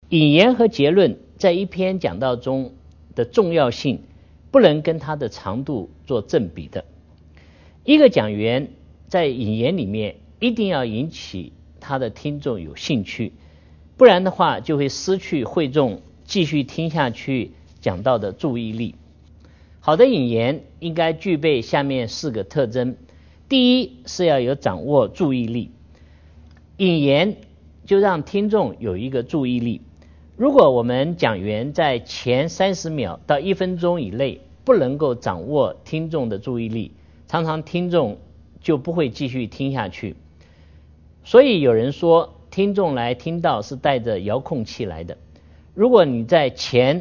引言和结论在一篇讲道中的重要性不能跟它的长度做正比的。一个讲员在引言里面一定要引起他的听众有兴趣，不然的话就会失去会众继续听下去讲道的注意力。好的引言应该具备下面4个特征。第一是要有掌握注意力，引言就让听众有一个注意力。如果我们讲员在前30秒到1分钟以内不能够掌握听众的注意力，常常听众就不会继续听下去。所以有人说听众来听到是带着遥控器来的，如果你在前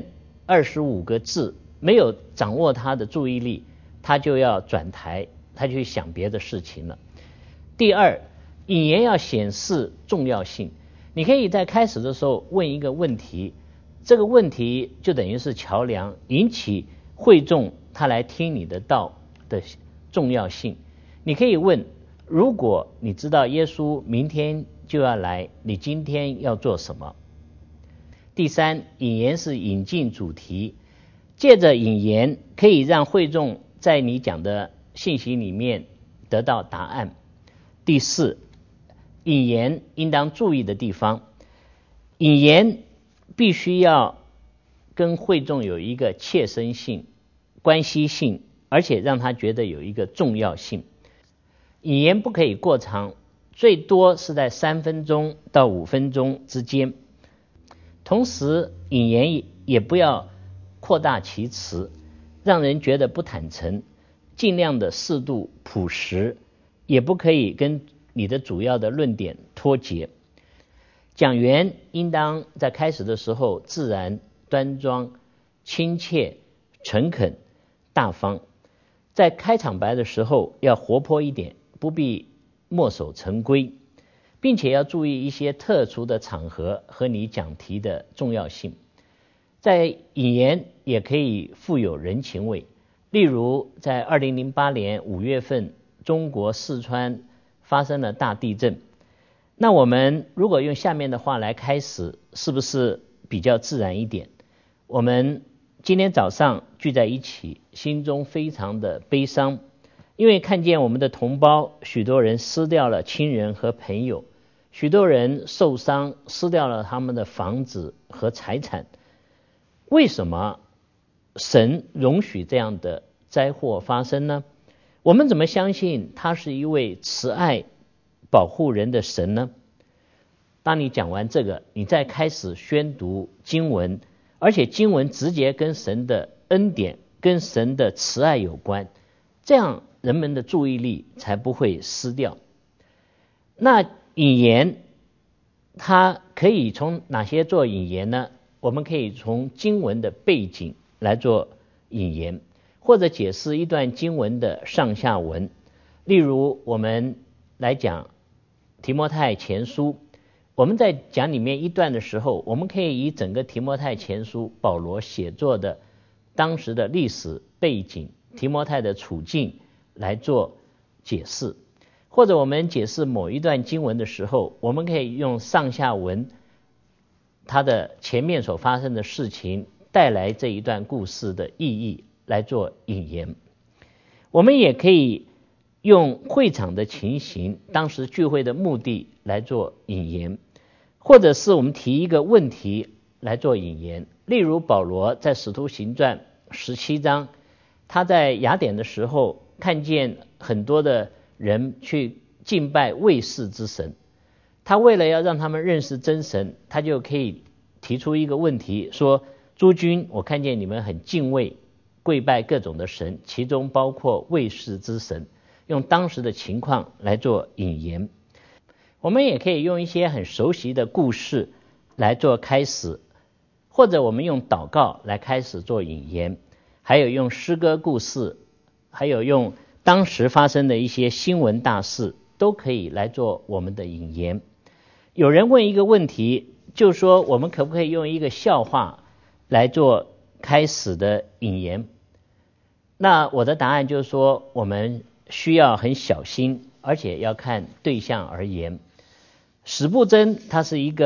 25个字没有掌握他的注意力，他就要转台，他就去想别的事情了。第二，引言要显示重要性。你可以在开始的时候问一个问题，这个问题就等于是桥梁，引起会众他来听你的道的重要性。你可以问，如果你知道耶稣明天就要来，你今天要做什么？第三，引言是引进主题，借着引言可以让会众在你讲的信息里面得到答案。第四，引言应当注意的地方，引言必须要跟会众有一个切身性、关系性，而且让他觉得有一个重要性。引言不可以过长，最多是在3分钟到5分钟之间。同时引言也不要扩大其词，让人觉得不坦诚，尽量的适度朴实，也不可以跟你的主要的论点脱节。讲员应当在开始的时候自然、端庄、亲切、诚恳、大方。在开场白的时候要活泼一点，不必墨守成规，并且要注意一些特殊的场合和你讲题的重要性。在引言也可以富有人情味，例如在2008年5月份中国四川发生了大地震，那我们如果用下面的话来开始，是不是比较自然一点？我们今天早上聚在一起，心中非常的悲伤，因为看见我们的同胞许多人失掉了亲人和朋友，许多人受伤，失掉了他们的房子和财产。为什么神容许这样的灾祸发生呢？我们怎么相信他是一位慈爱保护人的神呢？当你讲完这个，你再开始宣读经文，而且经文直接跟神的恩典、跟神的慈爱有关，这样人们的注意力才不会失掉。那引言它可以从哪些做引言呢？我们可以从经文的背景来做引言，或者解释一段经文的上下文。例如我们来讲提摩太前书，我们在讲里面一段的时候，我们可以以整个提摩太前书保罗写作的当时的历史背景、提摩太的处境来做解释。或者我们解释某一段经文的时候，我们可以用上下文它的前面所发生的事情带来这一段故事的意义来做引言。我们也可以用会场的情形、当时聚会的目的来做引言，或者是我们提一个问题来做引言。例如保罗在使徒行传17章，他在雅典的时候看见很多的人去敬拜未识之神，他为了要让他们认识真神，他就可以提出一个问题，说诸君，我看见你们很敬畏跪拜各种的神，其中包括未识之神，用当时的情况来做引言。我们也可以用一些很熟悉的故事来做开始，或者我们用祷告来开始做引言，还有用诗歌故事，还有用当时发生的一些新闻大事，都可以来做我们的引言。有人问一个问题，就说我们可不可以用一个笑话来做开始的引言？那我的答案就是说，我们需要很小心，而且要看对象而言。史布真他是一个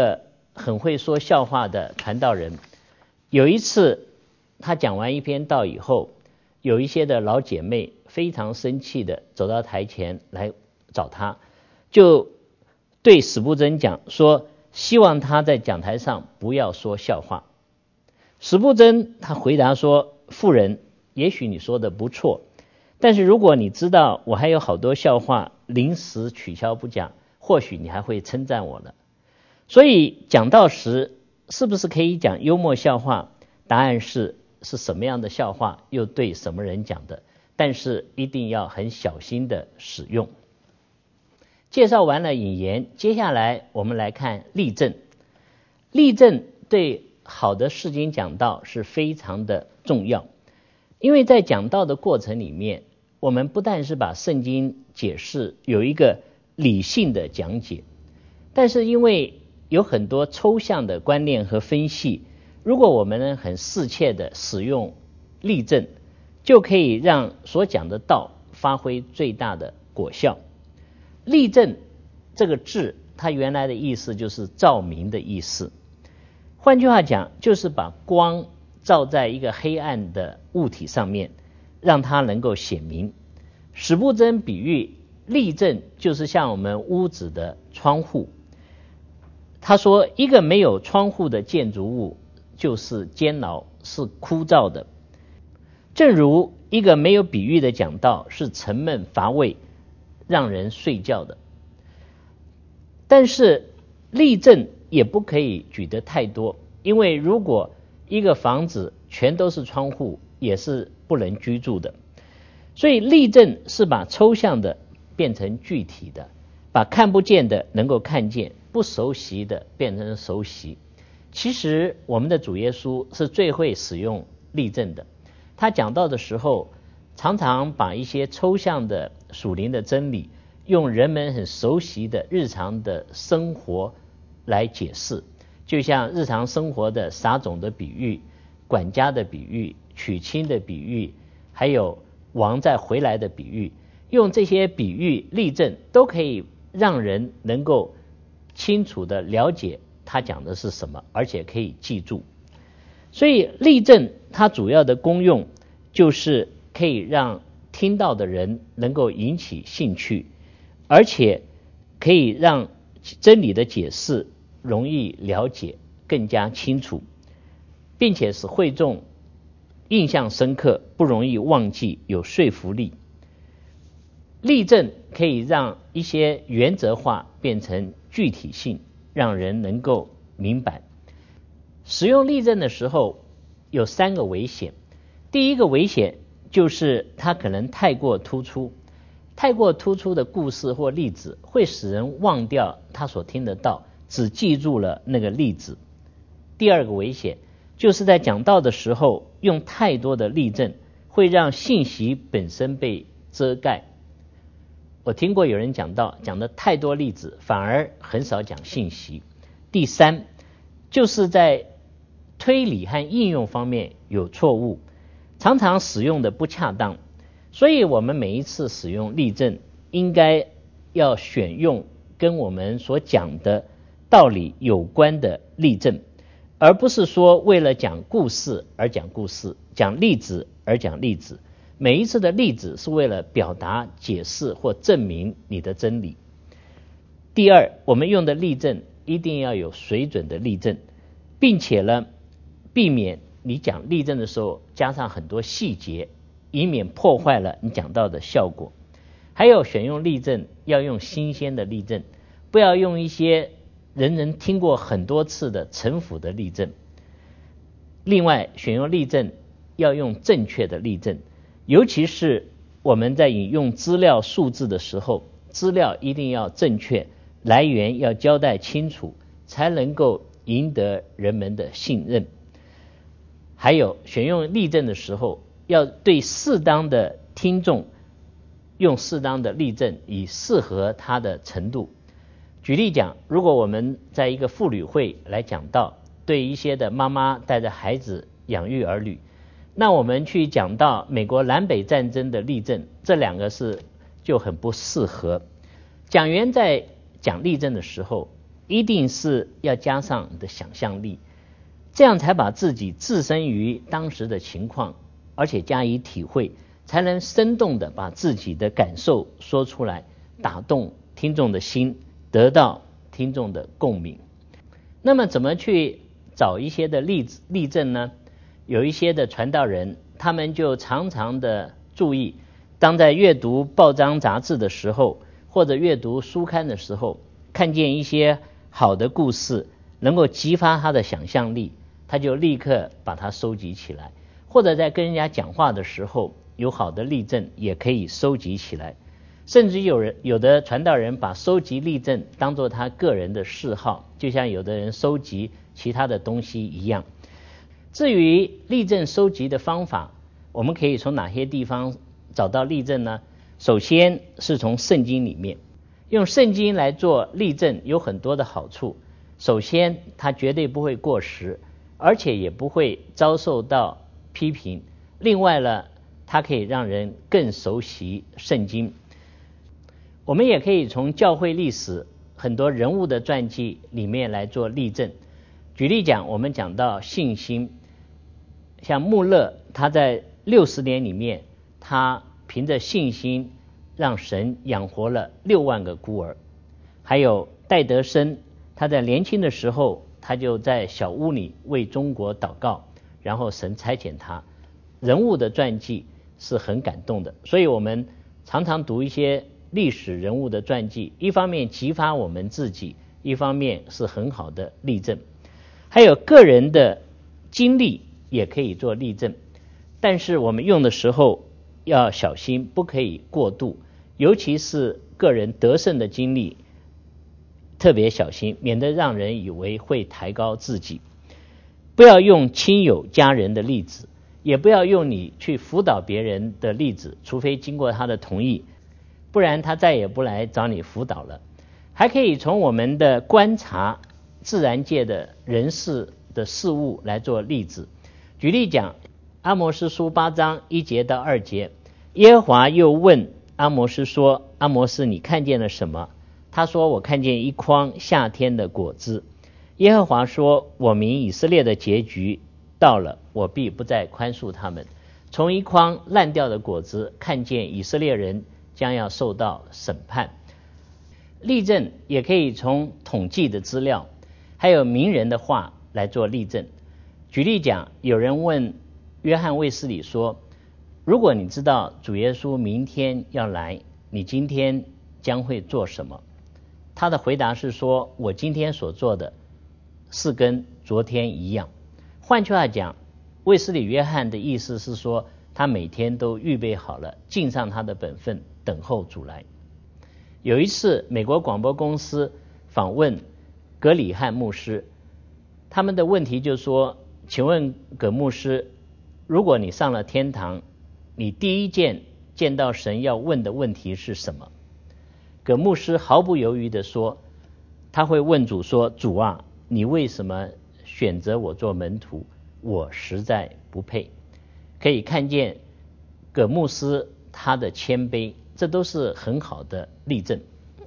很会说笑话的传道人，有一次他讲完一篇道以后，有一些的老姐妹非常生气的走到台前来找他，就对史布真讲说，希望他在讲台上不要说笑话。史布真他回答说，妇人，也许你说的不错，但是如果你知道我还有好多笑话临时取消不讲，或许你还会称赞我了。所以讲道时是不是可以讲幽默笑话？答案是什么样的笑话又对什么人讲的，但是一定要很小心的使用。介绍完了引言，接下来我们来看例证。例证对好的释经讲道是非常的重要，因为在讲道的过程里面，我们不但是把圣经解释有一个理性的讲解，但是因为有很多抽象的观念和分析，如果我们很适切的使用例证，就可以让所讲的道发挥最大的果效。例证这个字，它原来的意思就是照明的意思，换句话讲，就是把光照在一个黑暗的物体上面，让它能够显明。史布真比喻例证就是像我们屋子的窗户，他说一个没有窗户的建筑物就是监牢，是枯燥的，正如一个没有比喻的讲道是沉闷乏味，让人睡觉的。但是例证也不可以举得太多，因为如果一个房子全都是窗户，也是不能居住的。所以例证是把抽象的变成具体的，把看不见的能够看见，不熟悉的变成熟悉。其实我们的主耶稣是最会使用例证的，他讲道的时候常常把一些抽象的属灵的真理用人们很熟悉的日常的生活来解释，就像日常生活的撒种的比喻、管家的比喻、娶亲的比喻，还有王再回来的比喻，用这些比喻例证都可以让人能够清楚的了解他讲的是什么，而且可以记住。所以例证它主要的功用就是可以让听到的人能够引起兴趣，而且可以让真理的解释容易了解，更加清楚，并且使会众印象深刻，不容易忘记，有说服力。例证可以让一些原则化变成具体性，让人能够明白。使用例证的时候有3个危险。第一个危险就是它可能太过突出，太过突出的故事或例子会使人忘掉他所听得到，只记住了那个例子。第二个危险就是在讲道的时候用太多的例证，会让信息本身被遮盖。我听过有人讲道讲的太多例子，反而很少讲信息。第三，就是在推理和应用方面有错误，常常使用的不恰当。所以我们每一次使用例证，应该要选用跟我们所讲的道理有关的例证，而不是说为了讲故事而讲故事，讲例子而讲例子。每一次的例子是为了表达、解释或证明你的真理。第二，我们用的例证一定要有水准的例证，并且呢，避免你讲例证的时候加上很多细节，以免破坏了你讲到的效果。还有选用例证要用新鲜的例证，不要用一些人人听过很多次的陈腐的例证。另外，选用例证要用正确的例证，尤其是我们在引用资料数字的时候，资料一定要正确，来源要交代清楚，才能够赢得人们的信任。还有选用例证的时候，要对适当的听众用适当的例证，以适合他的程度。举例讲，如果我们在一个妇女会来讲到，对一些的妈妈带着孩子养育儿女，那我们去讲到美国南北战争的例证，这2个就很不适合。讲员在讲例证的时候， 一定是要加上你的想象力，这样才把自己置身于当时的情况，而且加以体会，才能生动的把自己的感受说出来，打动听众的心，得到听众的共鸣。那么怎么去找一些的例证呢？有一些的传道人，他们就常常的注意，当在阅读报章杂志的时候，或者阅读书刊的时候，看见一些好的故事能够激发他的想象力，他就立刻把它收集起来，或者在跟人家讲话的时候，有好的例证也可以收集起来。甚至有的传道人把收集例证当作他个人的嗜好，就像有的人收集其他的东西一样。至于例证收集的方法，我们可以从哪些地方找到例证呢？首先是从圣经里面，用圣经来做例证有很多的好处。首先它绝对不会过时，而且也不会遭受到批评。另外呢，它可以让人更熟悉圣经。我们也可以从教会历史很多人物的传记里面来做例证。举例讲，我们讲到信心，像穆勒，他在60年里面，他凭着信心让神养活了6万个孤儿。还有戴德生，他在年轻的时候，他就在小屋里为中国祷告，然后神差遣他。人物的传记是很感动的，所以我们常常读一些历史人物的传记，一方面激发我们自己，一方面是很好的例证。还有个人的经历也可以做例证，但是我们用的时候要小心，不可以过度，尤其是个人得胜的经历，特别小心，免得让人以为会抬高自己。不要用亲友家人的例子，也不要用你去辅导别人的例子，除非经过他的同意，不然他再也不来找你辅导了。还可以从我们的观察自然界的人事的事物来做例子。举例讲，阿摩司书8章1节到2节，耶和华又问阿摩司说，阿摩司，你看见了什么？他说，我看见一筐夏天的果子。耶和华说，我民以色列的结局到了，我必不再宽恕他们。从一筐烂掉的果子看见以色列人将要受到审判。例证也可以从统计的资料，还有名人的话来做例证。举例讲，有人问约翰卫斯理说，如果你知道主耶稣明天要来，你今天将会做什么？他的回答是说，我今天所做的是跟昨天一样。换句话讲，卫斯理约翰的意思是说，他每天都预备好了，尽上他的本分，等候主来。有一次美国广播公司访问葛理翰牧师，他们的问题就说，请问葛牧师，如果你上了天堂，你第一件见到神要问的问题是什么？葛牧师毫不犹豫地说，他会问主说，主啊，你为什么选择我做门徒？我实在不配。可以看见葛牧师他的谦卑，这都是很好的例证。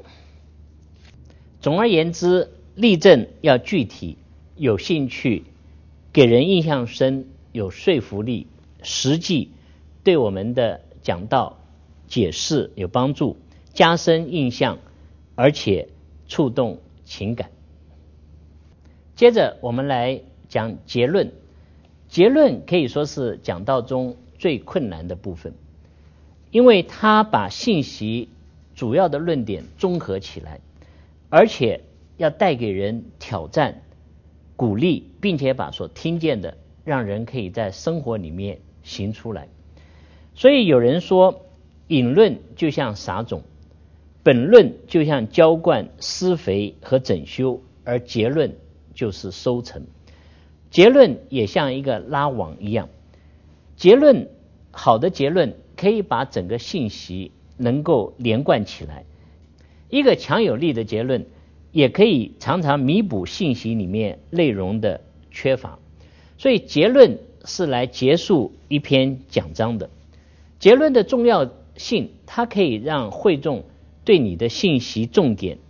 总而言之，例证要具体、有兴趣、给人印象深、有说服力、实际，对我们的讲道解释有帮助，加深印象，而且触动情感。接着我们来讲结论。结论可以说是讲道中最困难的部分，因为它把信息主要的论点综合起来，而且要带给人挑战、鼓励，并且把所听见的让人可以在生活里面行出来。所以有人说，引论就像撒种，本论就像浇灌、施肥和整修，而结论就是收成。结论也像一个拉网一样，结论，好的结论可以把整个信息能够连贯起来。一个强有力的结论也可以常常弥补信息里面内容的缺乏。所以结论是来结束一篇讲章的。结论的重要性，它可以让会众对你的信息重点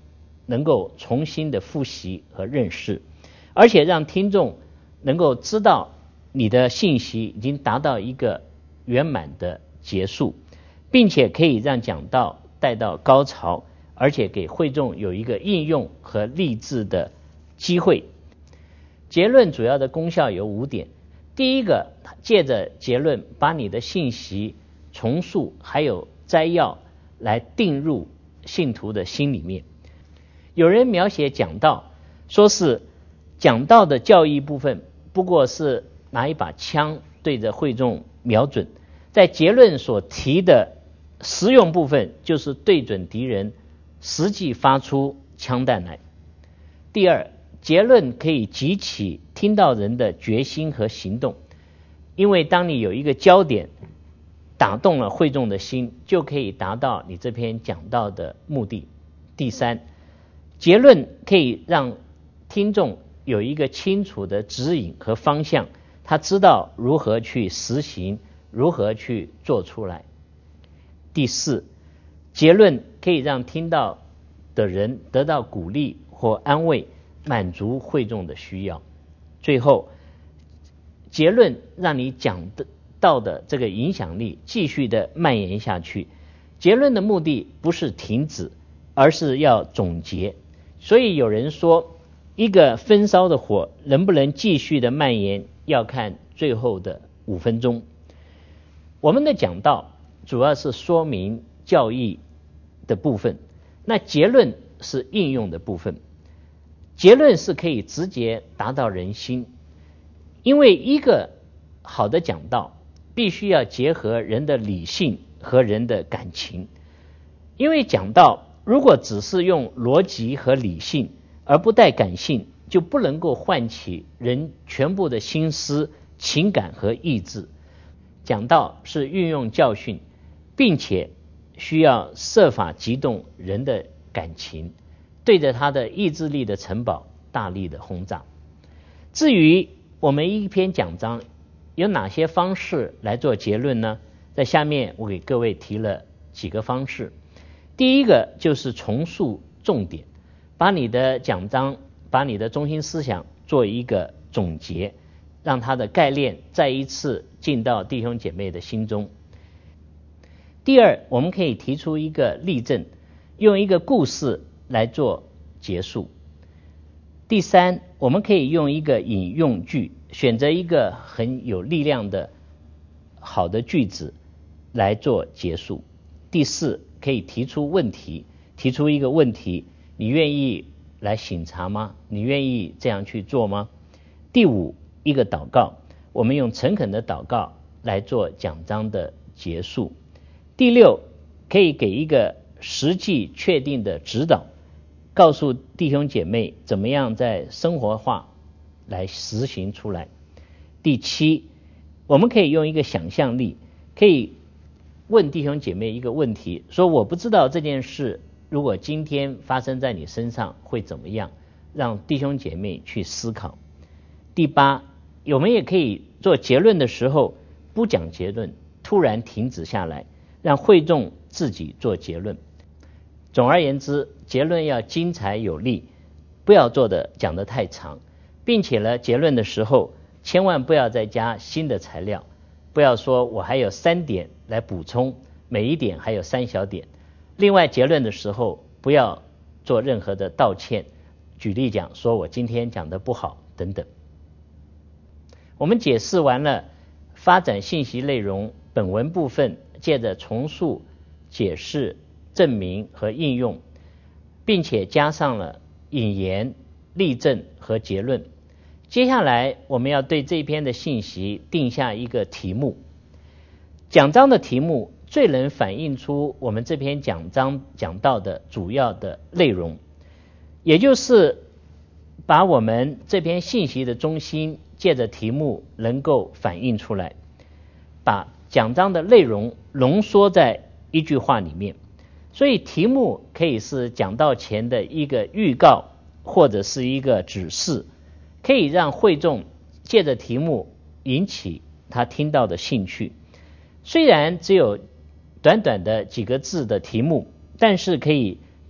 能够重新的复习和认识，而且让听众能够知道你的信息已经达到一个圆满的结束，并且可以让讲道带到高潮，而且给会众有一个应用和立志的机会。结论主要的功效有5点。第一个，借着结论把你的信息重述还有摘要来定入信徒的心里面。有人描写讲道，说是讲道的教义部分不过是拿一把枪对着会众瞄准，在结论所提的实用部分就是对准敌人实际发出枪弹来。第二，结论可以激起听到人的决心和行动，因为当你有一个焦点打动了会众的心，就可以达到你这篇讲道的目的。第三，结论可以让听众有一个清楚的指引和方向，他知道如何去实行，如何去做出来。第四，结论可以让听到的人得到鼓励或安慰，满足会众的需要。最后，结论让你讲到的这个影响力继续的蔓延下去。结论的目的不是停止，而是要总结。所以有人说，一个焚烧的火能不能继续的蔓延，要看最后的5分钟。我们的讲道主要是说明教义的部分，那结论是应用的部分。结论是可以直接达到人心，因为一个好的讲道必须要结合人的理性和人的感情。因为讲道如果只是用逻辑和理性而不带感性，就不能够唤起人全部的心思、情感和意志。讲道是运用教训，并且需要设法激动人的感情，对着他的意志力的城堡大力的轰炸。至于我们一篇讲章有哪些方式来做结论呢？在下面我给各位提了几个方式。第一个就是重述重点，把你的讲章，把你的中心思想做一个总结，让它的概念再一次进到弟兄姐妹的心中。第二，我们可以提出一个例证，用一个故事来做结束。第三，我们可以用一个引用句，选择一个很有力量的好的句子来做结束。第四，可以提出问题，提出一个问题，你愿意来省察吗？你愿意这样去做吗？第五，一个祷告，我们用诚恳的祷告来做讲章的结束。第六，可以给一个实际确定的指导，告诉弟兄姐妹怎么样在生活化来实行出来。第七，我们可以用一个想象力，可以问弟兄姐妹一个问题，说我不知道这件事如果今天发生在你身上会怎么样，让弟兄姐妹去思考。第八，我们也可以做结论的时候不讲结论，突然停止下来，让会众自己做结论。总而言之，结论要精彩有力，不要讲得太长，并且呢，结论的时候千万不要再加新的材料，不要说我还有3点来补充，每一点还有3小点。另外，结论的时候不要做任何的道歉，举例讲说我今天讲得不好等等。我们解释完了发展信息内容本文部分，借着重述、解释、证明和应用，并且加上了引言、例证和结论。接下来我们要对这篇的信息定下一个题目。讲章的题目最能反映出我们这篇讲章讲到的主要的内容，也就是把我们这篇信息的中心借着题目能够反映出来，把讲章的内容浓缩在一句话里面。所以题目可以是讲道前的一个预告，或者是一个指示，可以让会众借着题目引起他听到的兴趣。虽然只有短短的几个字的题目，但是可以把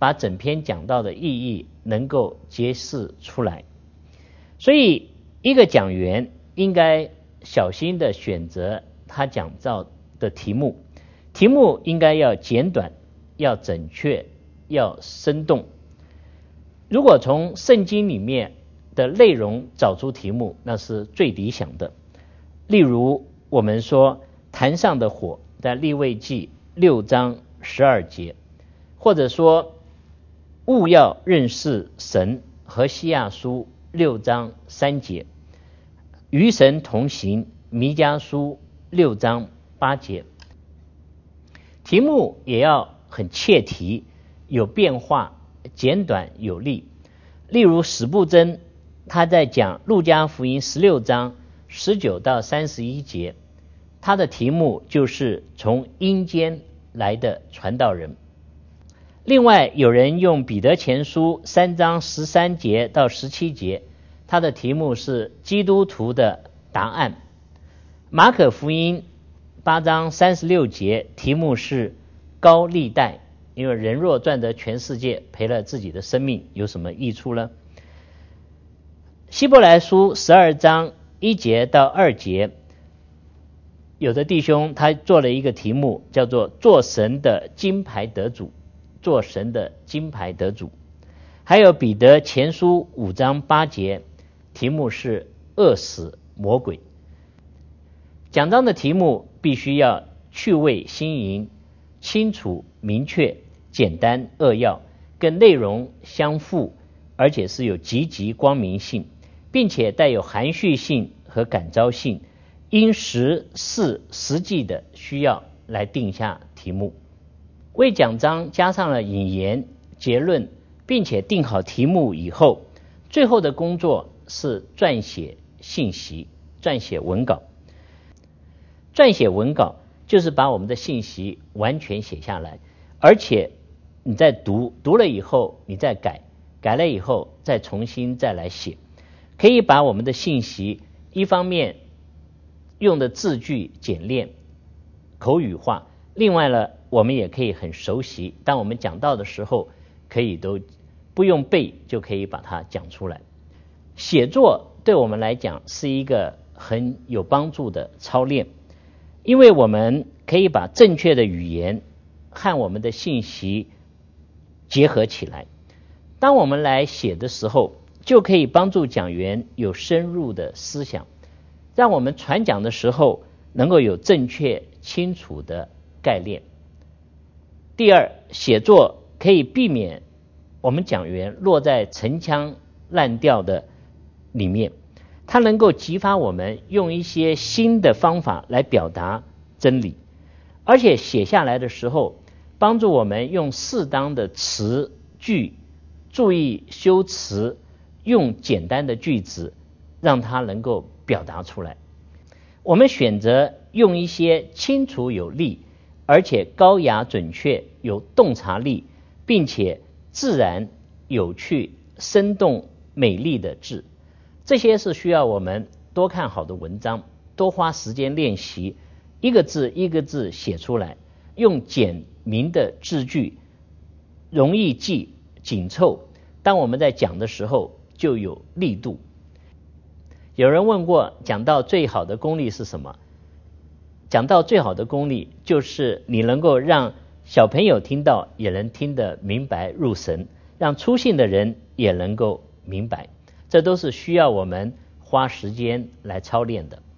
把整篇讲到的意义能够揭示出来。所以一个讲员应该小心的选择他讲到的题目，题目应该要简短，要准确，要生动。如果从圣经里面的内容找出题目，那是最理想的。例如我们说坛上的火，在利未记6章12节，或者说务要认识神，和西亚书6章3节，与神同行，弥迦书6章8节。题目也要很切题，有变化，简短有力。例如史布真他在讲路加福音16章19到31节，他的题目就是从阴间来的传道人。另外有人用彼得前书3章13节到17节，他的题目是基督徒的答案。马可福音8章36节，题目是高利贷，因为人若赚得全世界，赔了自己的生命，有什么益处呢？希伯来书12章1节到2节，有的弟兄他做了一个题目，叫做做神的金牌得主，做神的金牌得主。还有彼得前书5章8节，题目是饿死魔鬼。讲章的题目必须要趣味新颖，清楚明确，简单扼要，跟内容相符，而且是有积极光明性，并且带有含蓄性和感召性，因时事实际的需要来定下题目。为讲章加上了引言、结论，并且定好题目以后，最后的工作是撰写信息，撰写文稿。撰写文稿就是把我们的信息完全写下来，而且你再读了以后你再改了以后再重新再来写，可以把我们的信息一方面用的字句简练口语化，另外呢我们也可以很熟悉，当我们讲到的时候可以都不用背就可以把它讲出来。写作对我们来讲是一个很有帮助的操练，因为我们可以把正确的语言和我们的信息结合起来。当我们来写的时候，就可以帮助讲员有深入的思想，让我们传讲的时候能够有正确清楚的概念。第二，写作可以避免我们讲员落在陈腔滥调的里面，它能够激发我们用一些新的方法来表达真理，而且写下来的时候帮助我们用适当的词句，注意修辞，用简单的句子让它能够表达出来。我们选择用一些清楚有力，而且高雅准确，有洞察力，并且自然有趣生动美丽的字，这些是需要我们多看好的文章，多花时间练习，一个字一个字写出来，用简明的字句，容易记，紧凑，当我们在讲的时候就有力度。有人问过讲道最好的功力是什么？讲道最好的功力就是你能够让小朋友听到也能听得明白入神，让初信的人也能够明白，这都是需要我们花时间来操练的。